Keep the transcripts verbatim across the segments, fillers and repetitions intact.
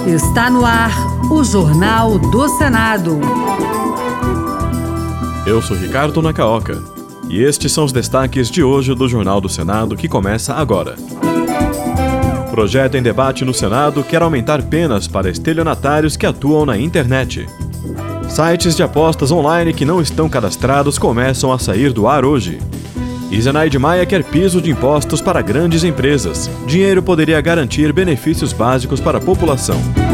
Está no ar o Jornal do Senado. Eu sou Ricardo Nacaoca e estes são os destaques de hoje do Jornal do Senado que começa agora. Projeto em debate no Senado quer aumentar penas para estelionatários que atuam na internet. Sites de apostas online que não estão cadastrados começam a sair do ar hoje. E Zenaide Maia quer piso de impostos para grandes empresas. Dinheiro poderia garantir benefícios básicos para a população.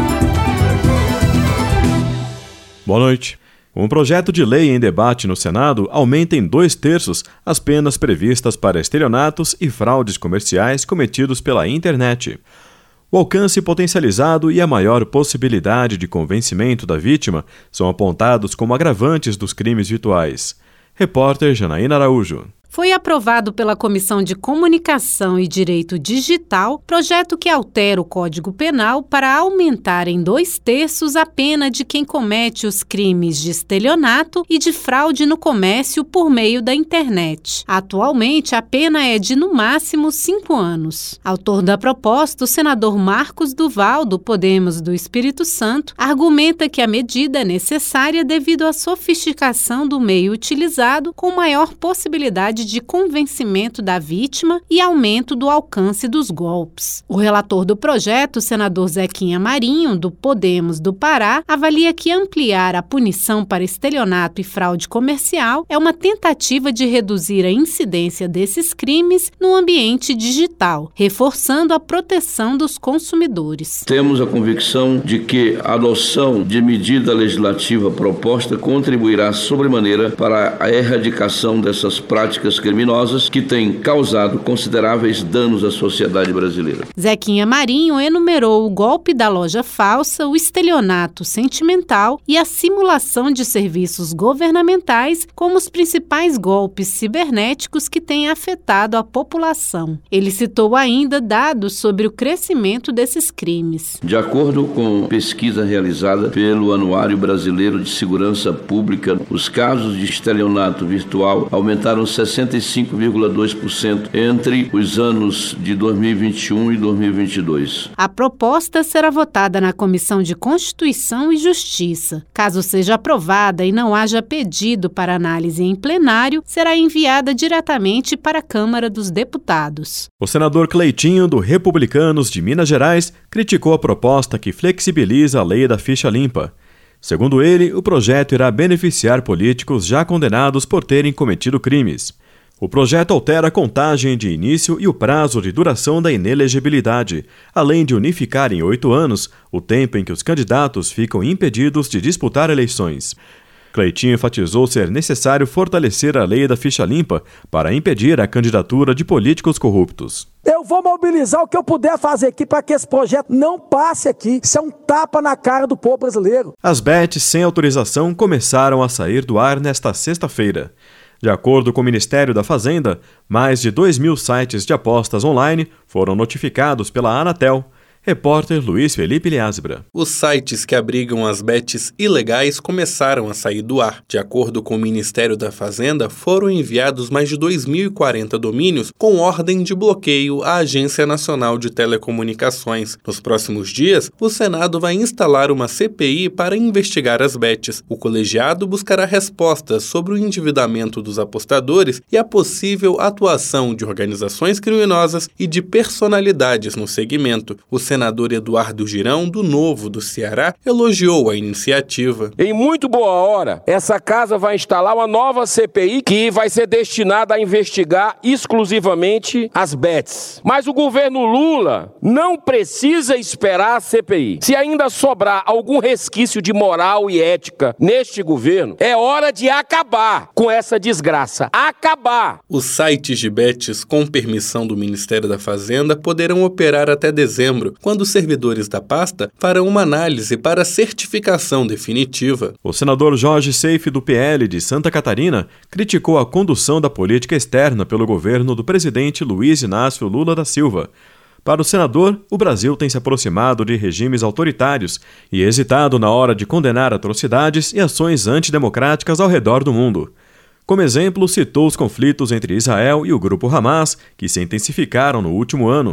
Boa noite. Um projeto de lei em debate no Senado aumenta em dois terços as penas previstas para estelionatos e fraudes comerciais cometidos pela internet. O alcance potencializado e a maior possibilidade de convencimento da vítima são apontados como agravantes dos crimes virtuais. Repórter Janaína Araújo. Foi aprovado pela Comissão de Comunicação e Direito Digital projeto que altera o Código Penal para aumentar em dois terços a pena de quem comete os crimes de estelionato e de fraude no comércio por meio da internet. Atualmente, a pena é de, no máximo, cinco anos. Autor da proposta, o senador Marcos Duval, do Podemos do Espírito Santo, argumenta que a medida é necessária devido à sofisticação do meio utilizado, com maior possibilidade de convencimento da vítima e aumento do alcance dos golpes. O relator do projeto, o senador Zequinha Marinho, do Podemos do Pará, avalia que ampliar a punição para estelionato e fraude comercial é uma tentativa de reduzir a incidência desses crimes no ambiente digital, reforçando a proteção dos consumidores. Temos a convicção de que a adoção de medida legislativa proposta contribuirá sobremaneira para a erradicação dessas práticas criminosas que têm causado consideráveis danos à sociedade brasileira. Zequinha Marinho enumerou o golpe da loja falsa, o estelionato sentimental e a simulação de serviços governamentais como os principais golpes cibernéticos que têm afetado a população. Ele citou ainda dados sobre o crescimento desses crimes. De acordo com pesquisa realizada pelo Anuário Brasileiro de Segurança Pública, os casos de estelionato virtual aumentaram sessenta e cinco vírgula dois por cento entre os anos de dois mil e vinte e um e dois mil e vinte e dois. A proposta será votada na Comissão de Constituição e Justiça. Caso seja aprovada e não haja pedido para análise em plenário, será enviada diretamente para a Câmara dos Deputados. O senador Cleitinho, do Republicanos de Minas Gerais, criticou a proposta que flexibiliza a lei da ficha limpa. Segundo ele, o projeto irá beneficiar políticos já condenados por terem cometido crimes. O projeto altera a contagem de início e o prazo de duração da inelegibilidade, além de unificar em oito anos o tempo em que os candidatos ficam impedidos de disputar eleições. Cleitinho enfatizou ser necessário fortalecer a lei da ficha limpa para impedir a candidatura de políticos corruptos. Eu vou mobilizar o que eu puder fazer aqui para que esse projeto não passe aqui. Isso é um tapa na cara do povo brasileiro. As bets sem autorização começaram a sair do ar nesta sexta-feira. De acordo com o Ministério da Fazenda, mais de dois mil sites de apostas online foram notificados pela Anatel. Repórter Luiz Felipe Liasbra. Os sites que abrigam as bets ilegais começaram a sair do ar. De acordo com o Ministério da Fazenda, foram enviados mais de dois mil e quarenta domínios com ordem de bloqueio à Agência Nacional de Telecomunicações. Nos próximos dias, o Senado vai instalar uma C P I para investigar as bets. O colegiado buscará respostas sobre o endividamento dos apostadores e a possível atuação de organizações criminosas e de personalidades no segmento. O O senador Eduardo Girão, do Novo do Ceará, elogiou a iniciativa. Em muito boa hora, essa casa vai instalar uma nova C P I que vai ser destinada a investigar exclusivamente as bets. Mas o governo Lula não precisa esperar a C P I. Se ainda sobrar algum resquício de moral e ética neste governo, é hora de acabar com essa desgraça. Acabar! Os sites de bets com permissão do Ministério da Fazenda poderão operar até dezembro, quando os servidores da pasta farão uma análise para a certificação definitiva. O senador Jorge Seife, do P L de Santa Catarina, criticou a condução da política externa pelo governo do presidente Luiz Inácio Lula da Silva. Para o senador, o Brasil tem se aproximado de regimes autoritários e hesitado na hora de condenar atrocidades e ações antidemocráticas ao redor do mundo. Como exemplo, citou os conflitos entre Israel e o grupo Hamas, que se intensificaram no último ano.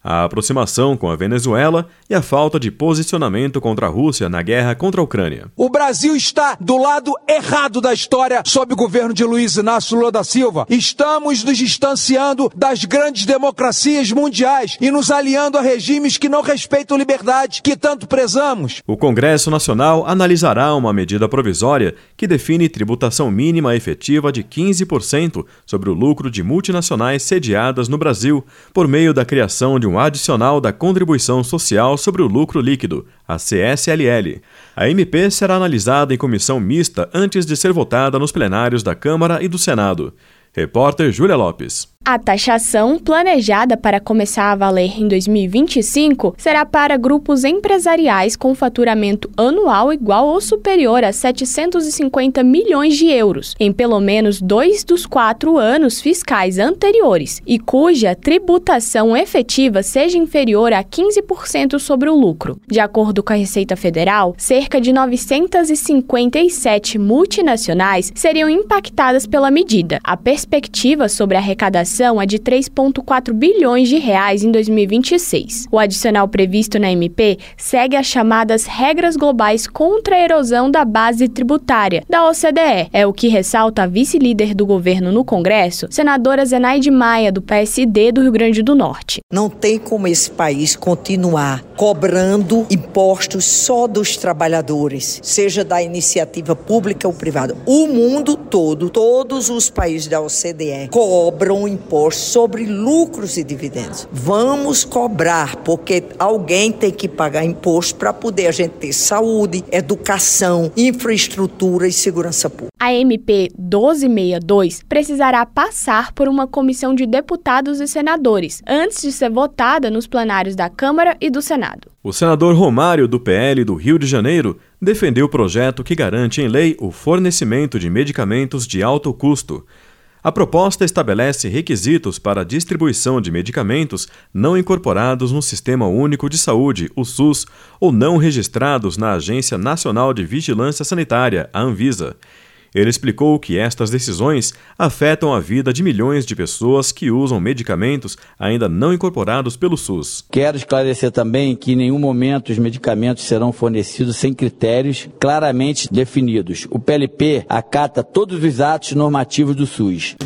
a aproximação com a Venezuela e a falta de posicionamento contra a Rússia na guerra contra a Ucrânia. O Brasil está do lado errado da história sob o governo de Luiz Inácio Lula da Silva. Estamos nos distanciando das grandes democracias mundiais e nos aliando a regimes que não respeitam liberdade que tanto prezamos. O Congresso Nacional analisará uma medida provisória que define tributação mínima efetiva de quinze por cento sobre o lucro de multinacionais sediadas no Brasil, por meio da criação de um adicional da Contribuição Social sobre o Lucro Líquido, a C S L L. A M P será analisada em comissão mista antes de ser votada nos plenários da Câmara e do Senado. Repórter Júlia Lopes. A taxação, planejada para começar a valer em dois mil e vinte e cinco, será para grupos empresariais com faturamento anual igual ou superior a setecentos e cinquenta milhões de euros, em pelo menos dois dos quatro anos fiscais anteriores, e cuja tributação efetiva seja inferior a quinze por cento sobre o lucro. De acordo com a Receita Federal, cerca de novecentas e cinquenta e sete multinacionais seriam impactadas pela medida. A perspectiva sobre a arrecadação é de três vírgula quatro bilhões de reais em dois mil e vinte e seis. O adicional previsto na M P segue as chamadas regras globais contra a erosão da base tributária da O C D E. É o que ressalta a vice-líder do governo no Congresso, senadora Zenaide Maia, do P S D do Rio Grande do Norte. Não tem como esse país continuar cobrando impostos só dos trabalhadores, seja da iniciativa pública ou privada. O mundo todo, todos os países da O C D E cobram impostos sobre lucros e dividendos. Vamos cobrar, porque alguém tem que pagar imposto para poder a gente ter saúde, educação, infraestrutura e segurança pública. A M P doze sessenta e dois precisará passar por uma comissão de deputados e senadores, antes de ser votada nos plenários da Câmara e do Senado. O senador Romário, do P L do Rio de Janeiro, defendeu o projeto que garante em lei o fornecimento de medicamentos de alto custo. A proposta estabelece requisitos para a distribuição de medicamentos não incorporados no Sistema Único de Saúde, o SUS, ou não registrados na Agência Nacional de Vigilância Sanitária, a Anvisa. Ele explicou que estas decisões afetam a vida de milhões de pessoas que usam medicamentos ainda não incorporados pelo SUS. Quero esclarecer também que em nenhum momento os medicamentos serão fornecidos sem critérios claramente definidos. O P L P acata todos os atos normativos do SUS.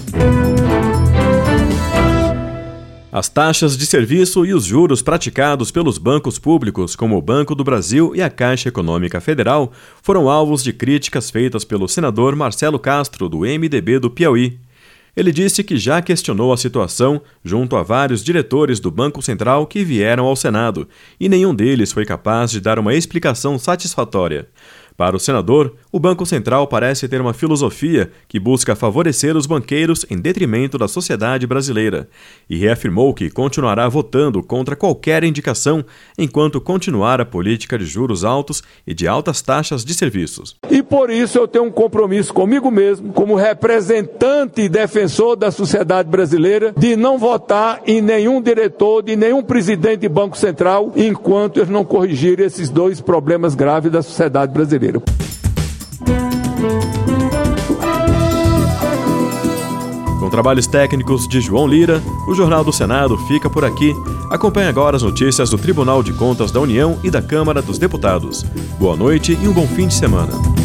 As taxas de serviço e os juros praticados pelos bancos públicos, como o Banco do Brasil e a Caixa Econômica Federal, foram alvos de críticas feitas pelo senador Marcelo Castro, do M D B do Piauí. Ele disse que já questionou a situação junto a vários diretores do Banco Central que vieram ao Senado, e nenhum deles foi capaz de dar uma explicação satisfatória. Para o senador, o Banco Central parece ter uma filosofia que busca favorecer os banqueiros em detrimento da sociedade brasileira, e reafirmou que continuará votando contra qualquer indicação enquanto continuar a política de juros altos e de altas taxas de serviços. E por isso eu tenho um compromisso comigo mesmo, como representante e defensor da sociedade brasileira, de não votar em nenhum diretor, de nenhum presidente de Banco Central, enquanto eles não corrigirem esses dois problemas graves da sociedade brasileira. Com trabalhos técnicos de João Lira, o Jornal do Senado fica por aqui. Acompanhe agora as notícias do Tribunal de Contas da União e da Câmara dos Deputados. Boa noite e um bom fim de semana.